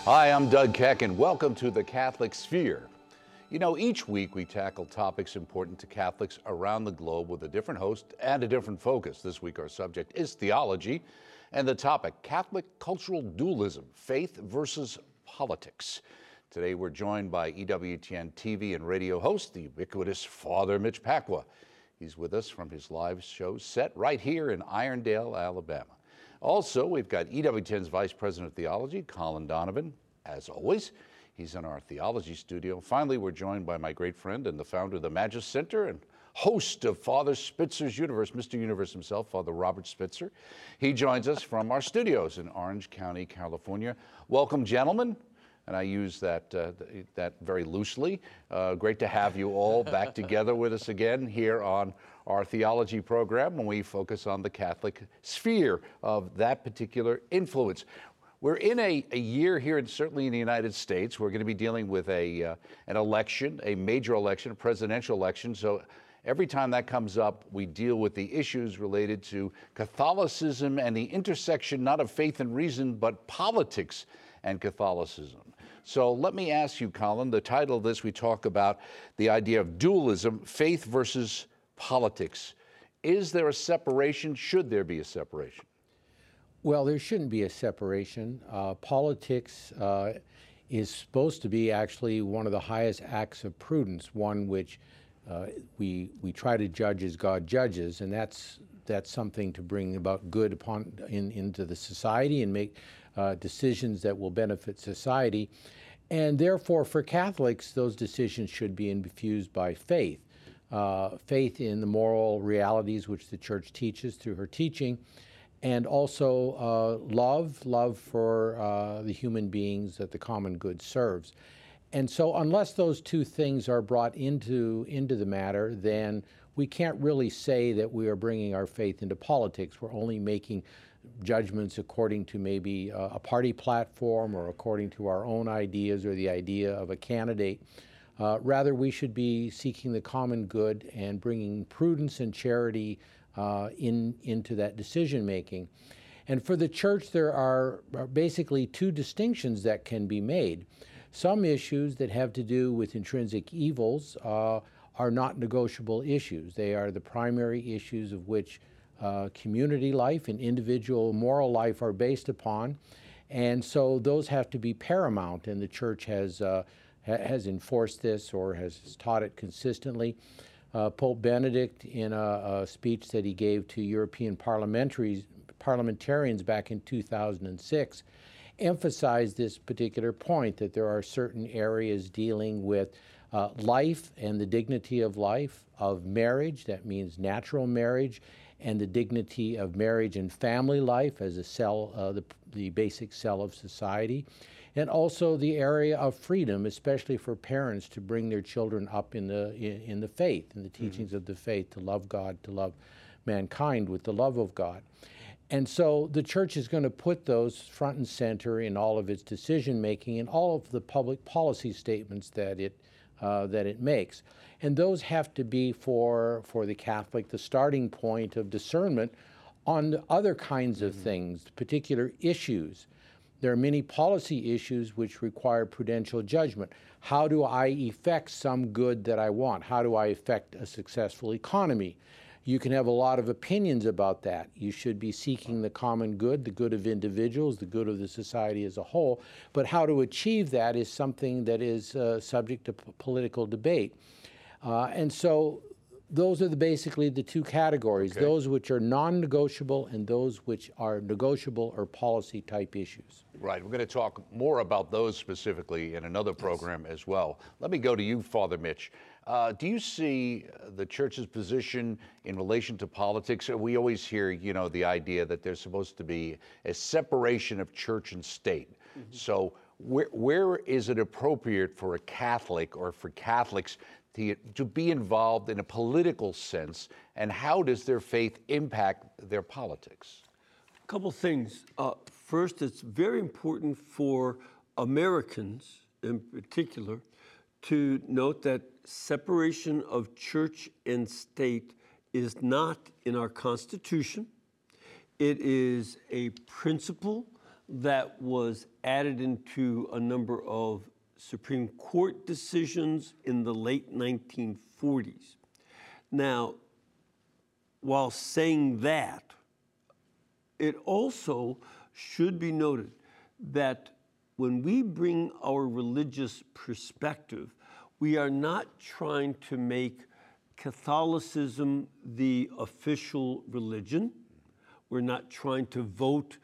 Hi, I'm Doug Keck, and welcome to the Catholic Sphere. You know, each week we tackle topics important to Catholics around the globe with a different host and a different focus. This week our subject is theology, and the topic, Catholic cultural dualism, faith versus politics. Today we're joined by EWTN TV and radio host, the ubiquitous Father Mitch Pacwa. He's with us from his live show set right here in Irondale, Alabama. Also, we've got EWTN's Vice President of Theology, Colin Donovan. As always, he's in our theology studio. Finally, we're joined by my great friend and the founder of the Magis Center and host of Father Spitzer's Universe, Mr. Universe himself, Father Robert Spitzer. He joins us from our studios in Orange County, California. Welcome, gentlemen. And I use that very loosely. Great to have you all back together with us again here on our theology program when we focus on the Catholic sphere of that particular influence. We're in a year here, and certainly in the United States, we're going to be dealing with an election, a major election, a presidential election. So every time that comes up, we deal with the issues related to Catholicism and the intersection not of faith and reason, but politics and Catholicism. So let me ask you, Colin, the title of this, we talk about the idea of dualism, faith versus politics. Is there a separation? Should there be a separation? Well, there shouldn't be a separation. Politics is supposed to be actually one of the highest acts of prudence, one which we try to judge as God judges, and that's something to bring about good into the society and make decisions that will benefit society. And therefore, for Catholics, those decisions should be infused by faith. Faith in the moral realities which the Church teaches through her teaching, and also love for the human beings that the common good serves. And so unless those two things are brought into the matter, then we can't really say that we are bringing our faith into politics. We're only making judgments according to maybe a party platform or according to our own ideas or the idea of a candidate. Rather, we should be seeking the common good and bringing prudence and charity into that decision making. And for the Church, there are basically two distinctions that can be made. Some issues that have to do with intrinsic evils are not negotiable issues. They are the primary issues of which community life and individual moral life are based upon. And so those have to be paramount, and the Church has enforced this or has taught it consistently. Pope Benedict, in a speech that he gave to European parliamentarians back in 2006, emphasized this particular point, that there are certain areas dealing with life and the dignity of life, of marriage, that means natural marriage, and the dignity of marriage and family life as a cell, the basic cell of society, and also the area of freedom, especially for parents to bring their children up in the faith, in the teachings of the faith, to love God, to love mankind with the love of God. And so the Church is going to put those front and center in all of its decision making and all of the public policy statements that it makes. And those have to be for the Catholic the starting point of discernment on other kinds of things, particular issues. There are many policy issues which require prudential judgment. How do I effect some good that I want? How do I effect a successful economy? You can have a lot of opinions about that. You should be seeking the common good, the good of individuals, the good of the society as a whole. But how to achieve that is something that is subject to political debate. And so those are basically the two categories, okay. Those which are non-negotiable and those which are negotiable or policy-type issues. Right. We're going to talk more about those specifically in another program as well. Let me go to you, Father Mitch. Do you see the Church's position in relation to politics? We always hear, the idea that there's supposed to be a separation of church and state. Mm-hmm. So where is it appropriate for a Catholic or for Catholics to be involved in a political sense, and how does their faith impact their politics? A couple things. First, it's very important for Americans in particular to note that separation of church and state is not in our Constitution. It is a principle that was added into a number of Supreme Court decisions in the late 1940s. Now, while saying that, it also should be noted that when we bring our religious perspective, we are not trying to make Catholicism the official religion. We're not trying to vote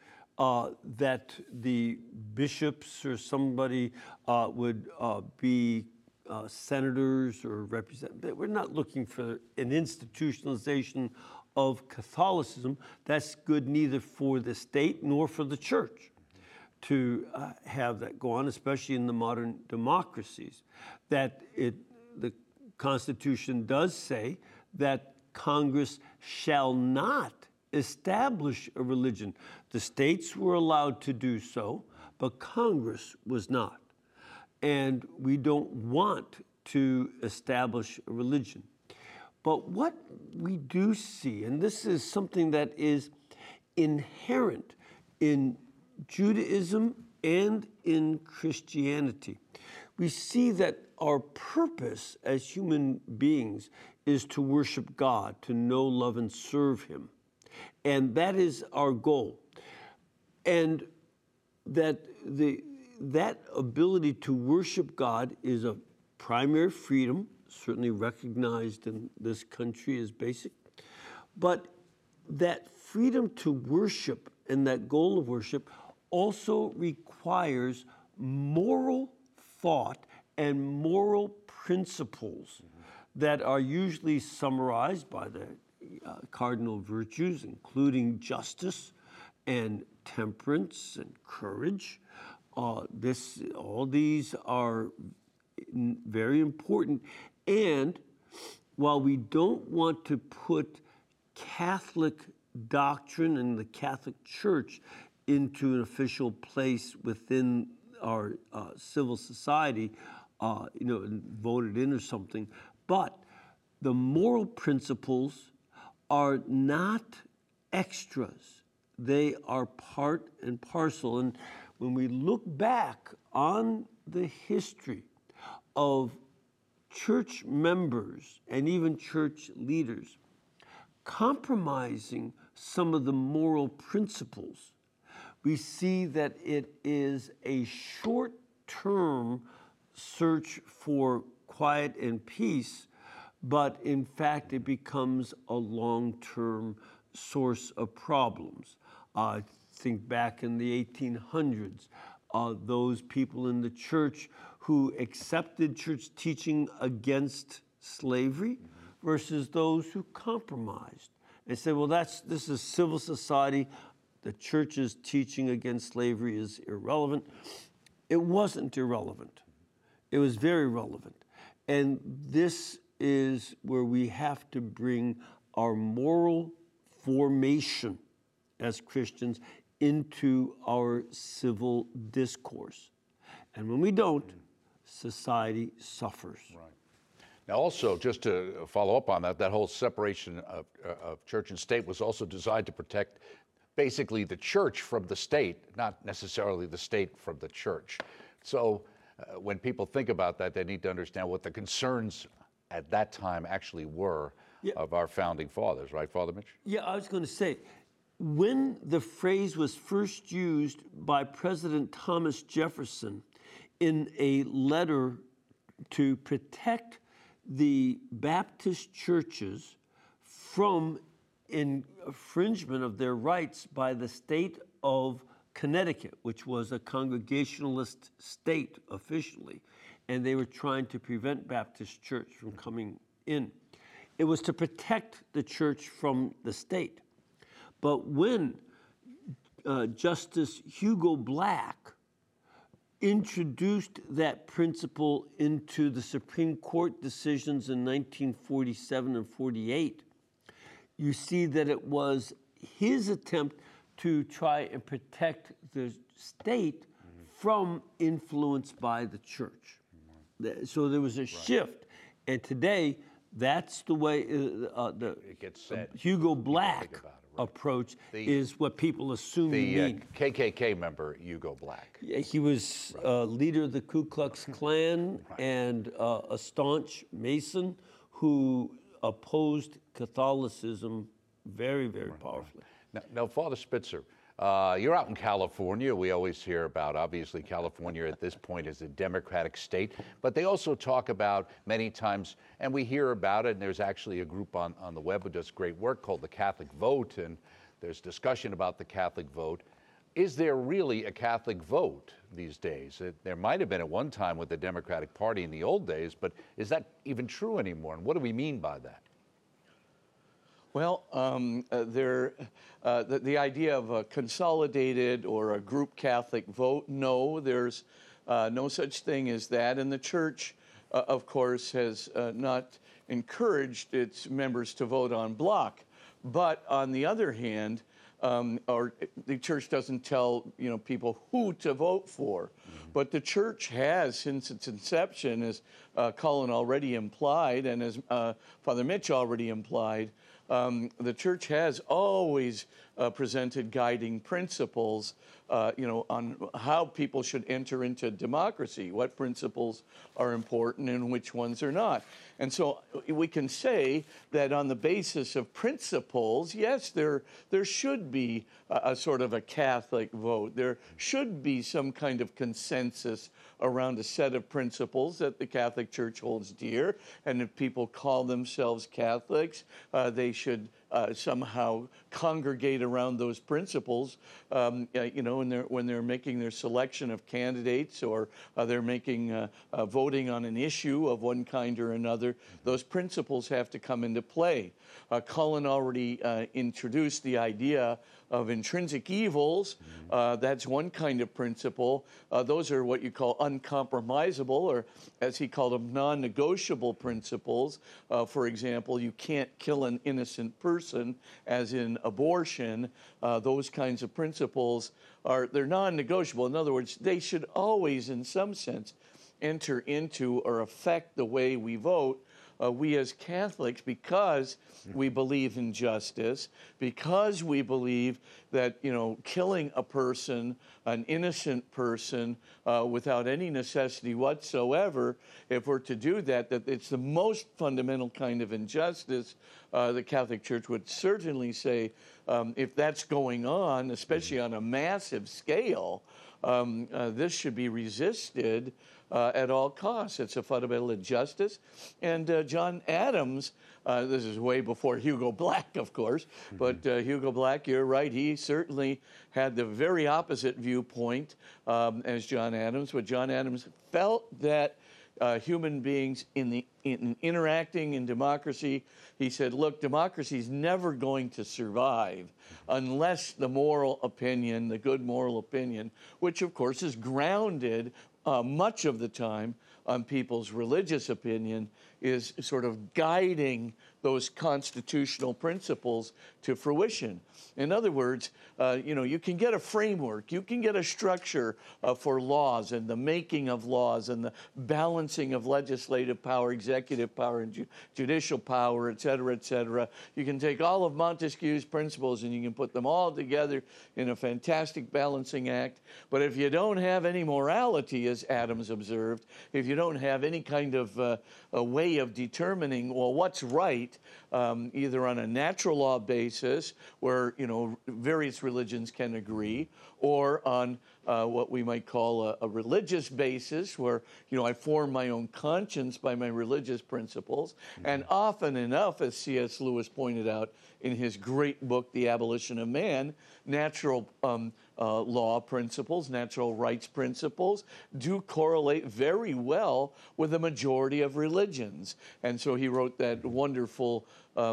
that the bishops or somebody would be senators or representatives. We're not looking for an institutionalization of Catholicism. That's good neither for the state nor for the church to have that go on, especially in the modern democracies. That the Constitution does say that Congress shall not establish a religion. The states were allowed to do so, but Congress was not. And we don't want to establish a religion. But what we do see, and this is something that is inherent in Judaism and in Christianity, we see that our purpose as human beings is to worship God, to know, love, and serve Him. And that is our goal. And that that ability to worship God is a primary freedom, certainly recognized in this country as basic. But that freedom to worship and that goal of worship also requires moral thought and moral principles that are usually summarized by the cardinal virtues, including justice and temperance and courage. All these are very important. And while we don't want to put Catholic doctrine and the Catholic Church into an official place within our civil society, and voted in or something, but the moral principles are not extras. They are part and parcel. And when we look back on the history of church members and even church leaders compromising some of the moral principles, we see that it is a short-term search for quiet and peace, but in fact it becomes a long-term source of problems. Think back in the 1800s, those people in the church who accepted church teaching against slavery versus those who compromised. They said, well, this is civil society. The church's teaching against slavery is irrelevant. It wasn't irrelevant. It was very relevant. And this is where we have to bring our moral formation as Christians into our civil discourse. And when we don't, society suffers. Right. Now also, just to follow up on that whole separation of church and state was also designed to protect basically the church from the state, not necessarily the state from the church. So when people think about that, they need to understand what the concerns at that time actually were of our founding fathers, right, Father Mitch? Yeah, I was going to say, when the phrase was first used by President Thomas Jefferson in a letter to protect the Baptist churches from infringement of their rights by the state of Connecticut, which was a Congregationalist state officially, and they were trying to prevent Baptist church from coming in. It was to protect the church from the state. But when Justice Hugo Black introduced that principle into the Supreme Court decisions in 1947 and 48, you see that it was his attempt to try and protect the state from influence by the church. So there was a shift. And today, that's the way it gets said. Hugo Black approach is what people assume you The mean. KKK member, Hugo Black. Yeah, he was leader of the Ku Klux Klan and a staunch Mason who opposed Catholicism very, very powerfully. Now, Father Spitzer, you're out in California. We always hear about, obviously, California at this point is a Democratic state, but they also talk about many times, and we hear about it, and there's actually a group on the web who does great work called the Catholic Vote, and there's discussion about the Catholic vote. Is there really a Catholic vote these days? There might have been at one time with the Democratic Party in the old days, but is that even true anymore? And what do we mean by that? Well, the idea of a consolidated or a group Catholic vote, no, there's no such thing as that. And the Church, of course, has not encouraged its members to vote en bloc. But on the other hand, or the Church doesn't tell people who to vote for. But the Church has, since its inception, as Colin already implied, and as Father Mitch already implied, the Church has always presented guiding principles, on how people should enter into democracy, what principles are important and which ones are not. And so we can say that on the basis of principles, yes, there should be a sort of a Catholic vote. There should be some kind of consensus around a set of principles that the Catholic Church holds dear. And if people call themselves Catholics, they should somehow congregate around those principles, when they're making their selection of candidates, or they're making voting on an issue of one kind or another. Those principles have to come into play. Colin already introduced the idea of intrinsic evils. That's one kind of principle. Those are what you call uncompromisable, or as he called them, non-negotiable principles. For example, you can't kill an innocent person, as in abortion. Those kinds of principles they're non-negotiable. In other words, they should always, in some sense, enter into or affect the way we vote. We as Catholics, because we believe in justice, because we believe that, killing a person, an innocent person, without any necessity whatsoever, if we're to do that it's the most fundamental kind of injustice. The Catholic Church would certainly say, if that's going on, especially on a massive scale, this should be resisted at all costs. It's a fundamental injustice. And John Adams, this is way before Hugo Black, of course, but Hugo Black, you're right, he certainly had the very opposite viewpoint as John Adams, but John Adams felt that human beings in interacting in democracy, he said, look, democracy is never going to survive unless the moral opinion, the good moral opinion, which of course is grounded much of the time on people's religious opinion, is sort of guiding those constitutional principles to fruition. In other words, you can get a framework, you can get a structure for laws and the making of laws and the balancing of legislative power, executive power, and judicial power, et cetera, et cetera. You can take all of Montesquieu's principles and you can put them all together in a fantastic balancing act. But if you don't have any morality, as Adams observed, if you don't have any kind of a way of determining, well, what's right, either on a natural law basis, where various religions can agree, or on what we might call a religious basis, where I form my own conscience by my religious principles. And often enough, as C.S. Lewis pointed out in his great book, The Abolition of Man, natural law principles, natural rights principles do correlate very well with the majority of religions. And so he wrote that wonderful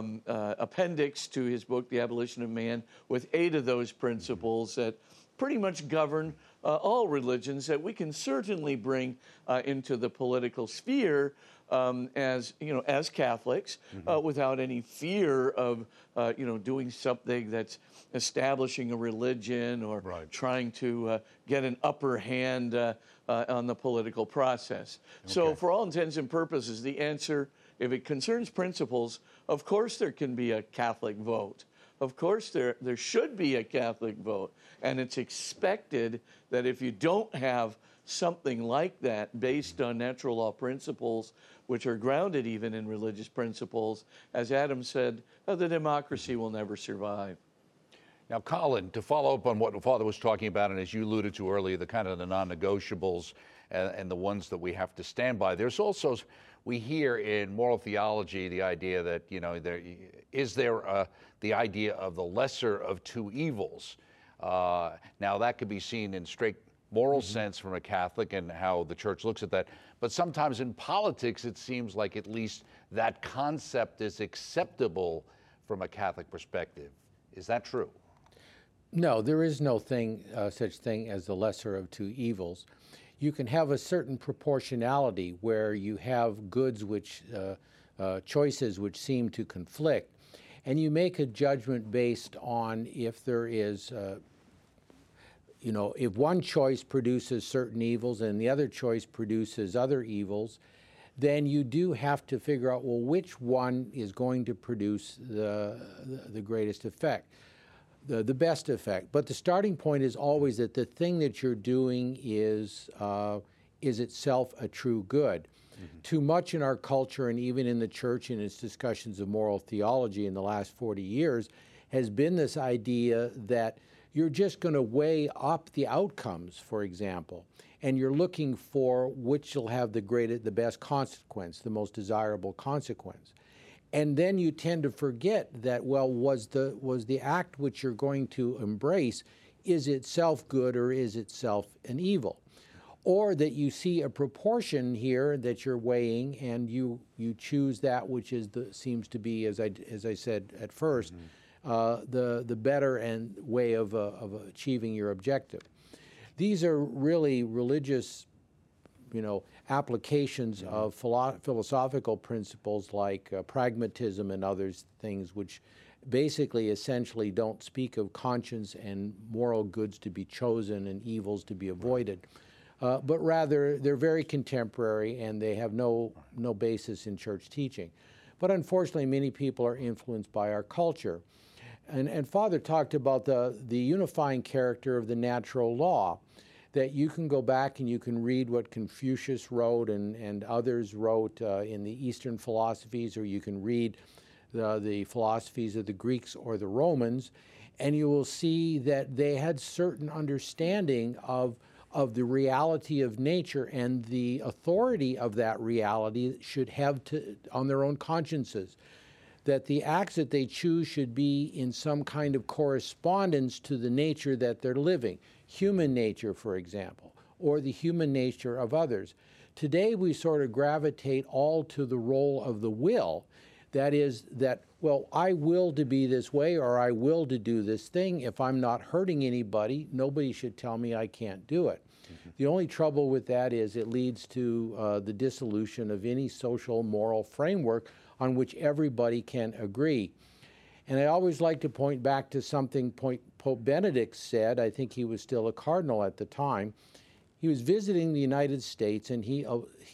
appendix to his book, The Abolition of Man, with 8 of those principles that pretty much govern all religions, that we can certainly bring into the political sphere as Catholics, without any fear of doing something that's establishing a religion or trying to get an upper hand on the political process. Okay. So for all intents and purposes, the answer, if it concerns principles, of course there can be a Catholic vote. of course there should be a Catholic vote, and it's expected that if you don't have something like that based on natural law principles, which are grounded even in religious principles, as Adam said, the democracy will never survive. Now, Colin, to follow up on what Father was talking about, and as you alluded to earlier, the kind of the non-negotiables and the ones that we have to stand by, there's also, we hear in moral theology the idea that, you know, the idea of the lesser of two evils. Now, that could be seen in straight moral sense from a Catholic and how the church looks at that. But sometimes in politics, it seems like at least that concept is acceptable from a Catholic perspective. Is that true? No, there is no such thing as the lesser of two evils. You can have a certain proportionality where you have goods which, choices which seem to conflict, and you make a judgment based on if there is, you know, if one choice produces certain evils and the other choice produces other evils, then you do have to figure out, well, which one is going to produce the greatest effect. The best effect. But the starting point is always that the thing that you're doing is itself a true good. Too much in our culture and even in the church in its discussions of moral theology in the last 40 years has been this idea that you're just going to weigh up the outcomes, for example, and you're looking for which will have the best consequence, the most desirable consequence. And then you tend to forget that, well, was the act which you're going to embrace, is itself good or is itself an evil? Or that you see a proportion here that you're weighing and you choose that which is seems to be, as I said at first, the better and way of achieving your objective. These are really religious, you know, applications of philosophical principles like pragmatism and other things, which basically essentially don't speak of conscience and moral goods to be chosen and evils to be avoided, but rather they're very contemporary and they have no basis in church teaching. But unfortunately, many people are influenced by our culture. And Father talked about the unifying character of the natural law, that you can go back and you can read what Confucius wrote and others wrote in the Eastern philosophies, or you can read the philosophies of the Greeks or the Romans, and you will see that they had certain understanding of the reality of nature, and the authority of that reality should have on their own consciences. That the acts that they choose should be in some kind of correspondence to the nature that they're living. Human nature, for example, or the human nature of others. Today we sort of gravitate all to the role of the will. That is that, well, I will to be this way, or I will to do this thing. If I'm not hurting anybody, nobody should tell me I can't do it. The only trouble with that is it leads to the dissolution of any social moral framework on which everybody can agree. And I always like to point back to something Pope Benedict said. I think he was still a cardinal at the time. He was visiting the United States, and he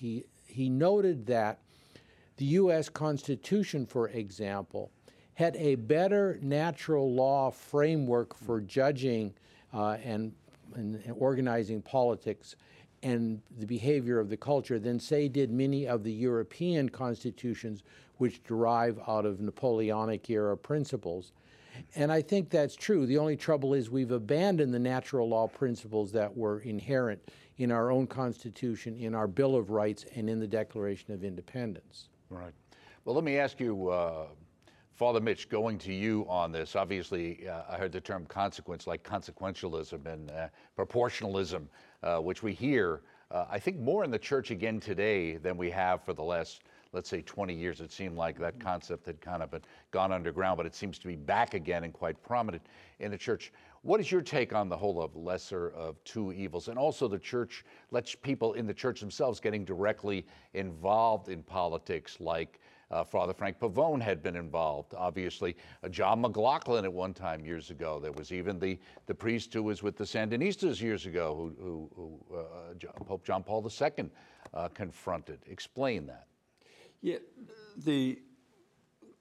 noted that the U.S. Constitution, for example, had a better natural law framework for judging and organizing politics and the behavior of the culture than, say, did many of the European constitutions which derive out of Napoleonic era principles. And I think that's true. The only trouble is we've abandoned the natural law principles that were inherent in our own Constitution, in our Bill of Rights, and in the Declaration of Independence. Right. Well, let me ask you, Father Mitch, going to you on this. Obviously, I heard the term consequence, like consequentialism and proportionalism, which we hear, I think, more in the church again today than we have for the last, let's say, 20 years. It seemed like that concept had kind of gone underground, but it seems to be back again and quite prominent in the church. What is your take on the whole of lesser of two evils? And also the church lets people in the church themselves getting directly involved in politics, like Father Frank Pavone had been involved. Obviously, John McLaughlin at one time years ago. There was even the priest who was with the Sandinistas years ago, who Pope John Paul II confronted. Explain that. Yeah, the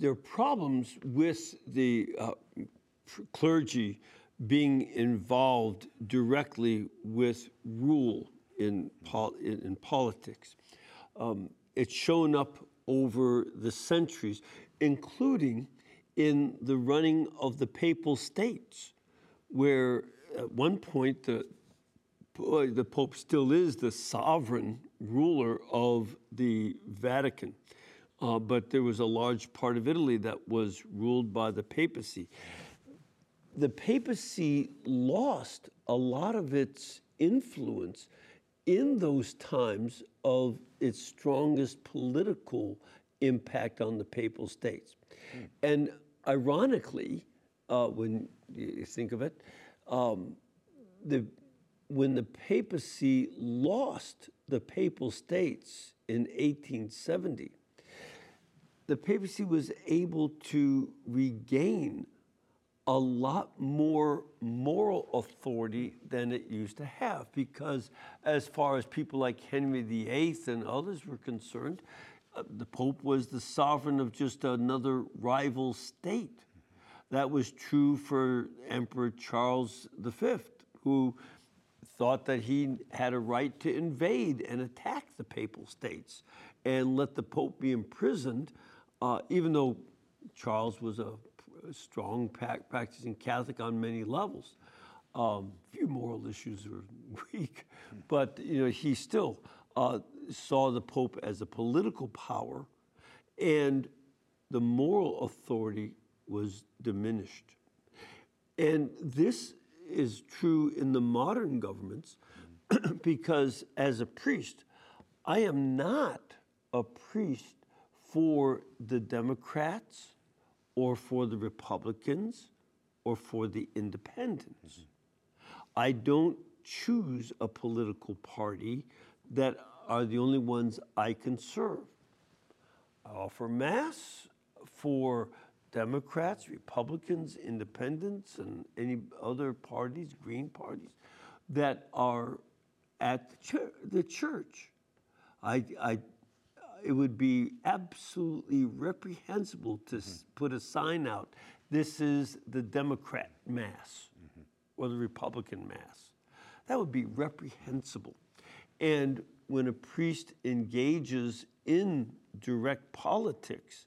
there are problems with the clergy being involved directly with rule in politics. It's shown up over the centuries, including in the running of the papal states, where at one point the Pope still is the sovereign ruler of the Vatican. But there was a large part of Italy that was ruled by the papacy. The papacy lost a lot of its influence in those times of its strongest political impact on the papal states. And ironically, when you think of it, when the papacy lost the papal states in 1870, the papacy was able to regain a lot more moral authority than it used to have, because as far as people like Henry VIII and others were concerned, the Pope was the sovereign of just another rival state. That was true for Emperor Charles V, who thought that he had a right to invade and attack the papal states and let the Pope be imprisoned, even though Charles was a strong practicing Catholic on many levels. Few moral issues were weak, but he still saw the Pope as a political power, and the moral authority was diminished. And this is true in the modern governments because as a priest, I am not a priest for the Democrats or for the Republicans or for the Independents. I don't choose a political party that are the only ones I can serve. I offer Mass for Democrats, Republicans, Independents, and any other parties, Green parties, that are at the church. It would be absolutely reprehensible to put a sign out, this is the Democrat Mass or the Republican Mass. That would be reprehensible. And when a priest engages in direct politics,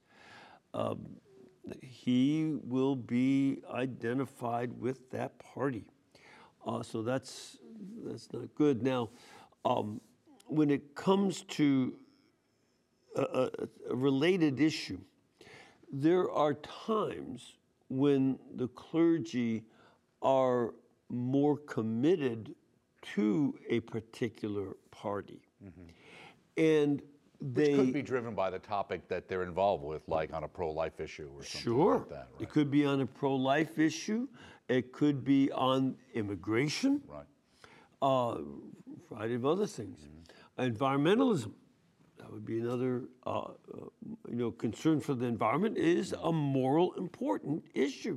he will be identified with that party. So that's not good. Now, when it comes to a related issue, there are times when the clergy are more committed to a particular party. And which could be driven by the topic that they're involved with, like on a pro-life issue or something like that. Right? It could be on a pro-life issue. It could be on immigration. Right. A variety of other things. Environmentalism. That would be another, concern for the environment is a morally important issue.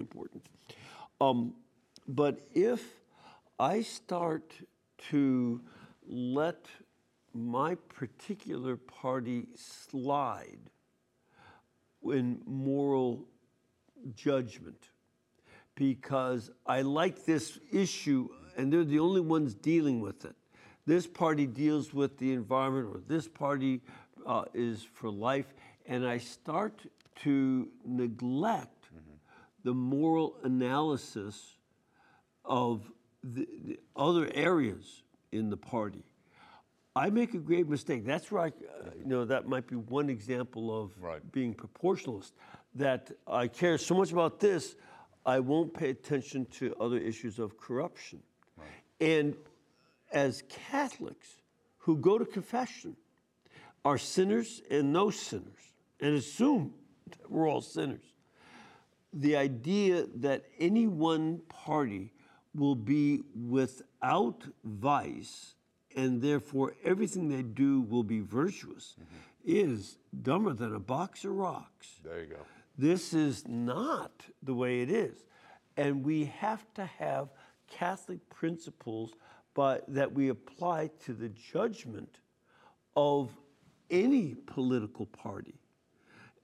But if I start to let my particular party slide in moral judgment because I like this issue and they're the only ones dealing with it. This party deals with the environment, or this party is for life, and I start to neglect the moral analysis of the other areas in the party. I make a grave mistake. That's where that might be one example of being proportionalist, that I care so much about this, I won't pay attention to other issues of corruption. And as Catholics who go to confession are sinners and no sinners, and assume that we're all sinners, the idea that any one party will be without vice and therefore everything they do will be virtuous is dumber than a box of rocks. There you go. This is not the way it is. And we have to have Catholic principles that we apply to the judgment of any political party.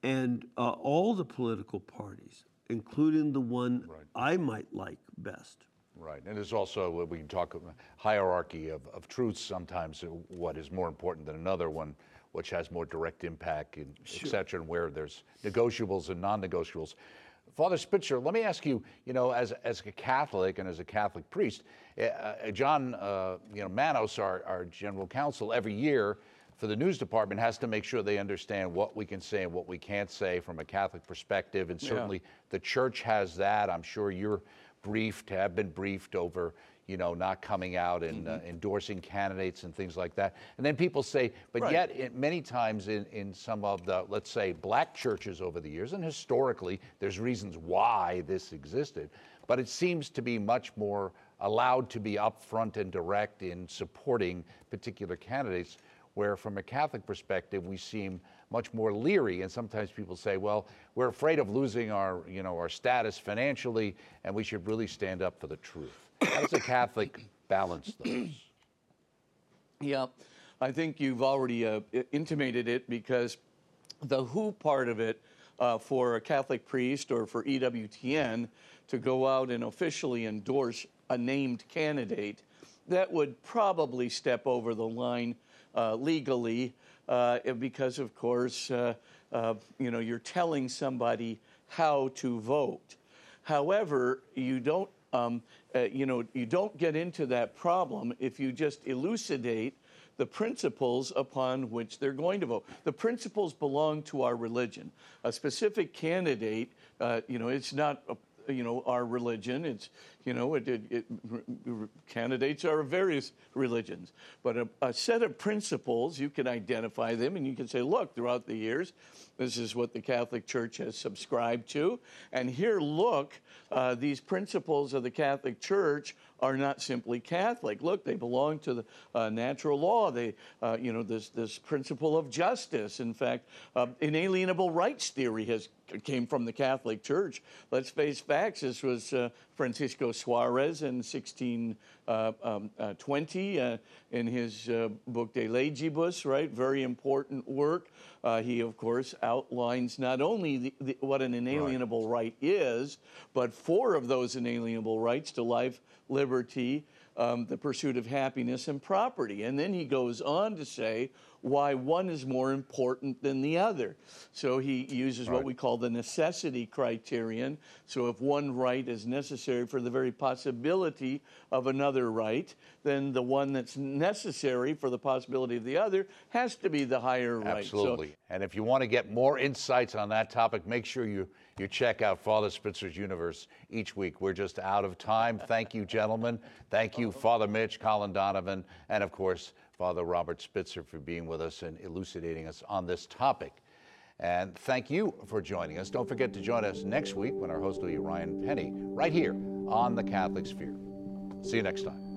and all the political parties, including the one I might like best. Right, and there's also, we can talk hierarchy of truths sometimes, what is more important than another one, which has more direct impact, and et cetera, and where there's negotiables and non-negotiables. Father Spitzer, let me ask you, as a Catholic and as a Catholic priest, John, Manos, our general counsel, every year for the news department has to make sure they understand what we can say and what we can't say from a Catholic perspective, and certainly the church has that. I'm sure you're have been briefed over, not coming out and endorsing candidates and things like that. And then people say, but yet many times in some of the, let's say, black churches over the years, and historically, there's reasons why this existed, but it seems to be much more allowed to be upfront and direct in supporting particular candidates, where from a Catholic perspective, we seem much more leery. And sometimes people say, well, we're afraid of losing our status financially, and we should really stand up for the truth. How does a Catholic balance those? Yeah, I think you've already intimated it, because the who part of it for a Catholic priest or for EWTN to go out and officially endorse a named candidate, that would probably step over the line legally, because of course, you're telling somebody how to vote. However, you don't get into that problem if you just elucidate the principles upon which they're going to vote. The principles belong to our religion. A specific candidate, it's not our religion. It's, candidates are of various religions. But a set of principles, you can identify them, and you can say, look, throughout the years, this is what the Catholic Church has subscribed to. And here, look, these principles of the Catholic Church are not simply Catholic. Look, they belong to the natural law. They, this principle of justice. In fact, inalienable rights theory came from the Catholic Church. Let's face facts. This was Francisco Suarez in 1620 in his book De Legibus, right? Very important work. He, of course, outlines not only what an inalienable right is, but 4 of those inalienable rights to life, liberty, the pursuit of happiness, and property. And then he goes on to say why one is more important than the other. So he uses what we call the necessity criterion. So if one right is necessary for the very possibility of another right, then the one that's necessary for the possibility of the other has to be the higher right. Absolutely. So, and if you want to get more insights on that topic, make sure you check out Father Spitzer's Universe each week. We're just out of time. Thank you, gentlemen. Thank you, Father Mitch, Colin Donovan, and of course, Father Robert Spitzer, for being with us and elucidating us on this topic. And thank you for joining us. Don't forget to join us next week when our host will be Ryan Penny, right here on The Catholic Sphere. See you next time.